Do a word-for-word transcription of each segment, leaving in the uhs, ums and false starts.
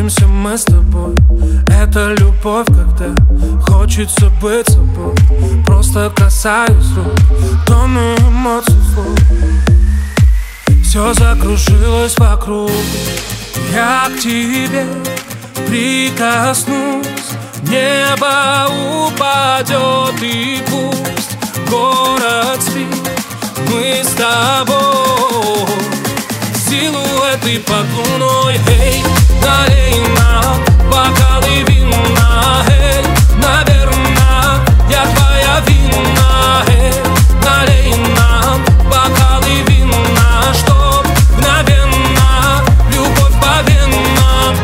учимся мы с тобой. Это любовь, когда хочется быть собой. Просто касаюсь рук, тонны эмоций слов. Все закружилось вокруг. Я к тебе прикоснусь, небо упадет и пусть город спит. Мы с тобой силуэты под луной. Эй, налей нам бокалы вина. Эй, наверное, я твоя вина. Эй, налей нам бокалы вина, чтоб мгновенно любовь по венам.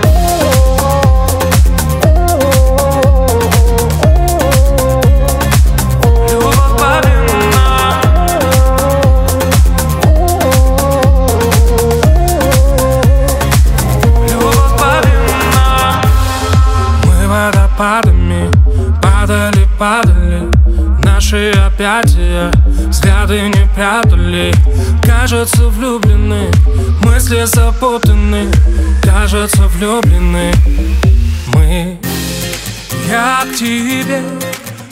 Любовь по венам. Любовь по венам. Мы водопадами падали, падали. Наши объятия взгляды не прятали. Кажется, влюблены, мысли запутаны. Кажется, влюблены мы. Я к тебе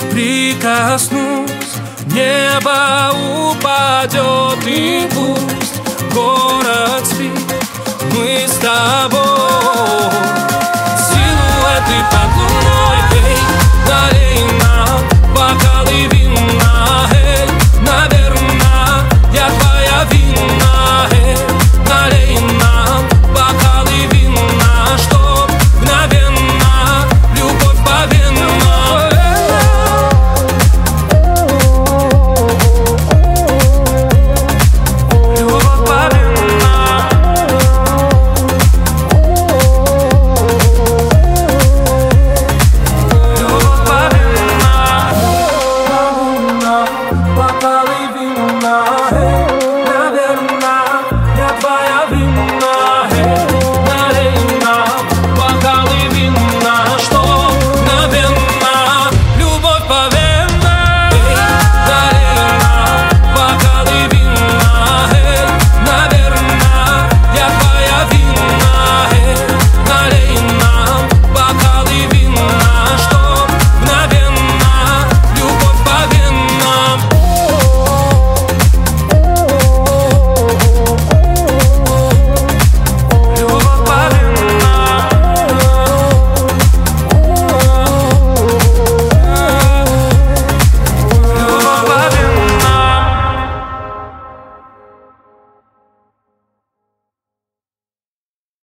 прикоснусь, небо упадет и пусть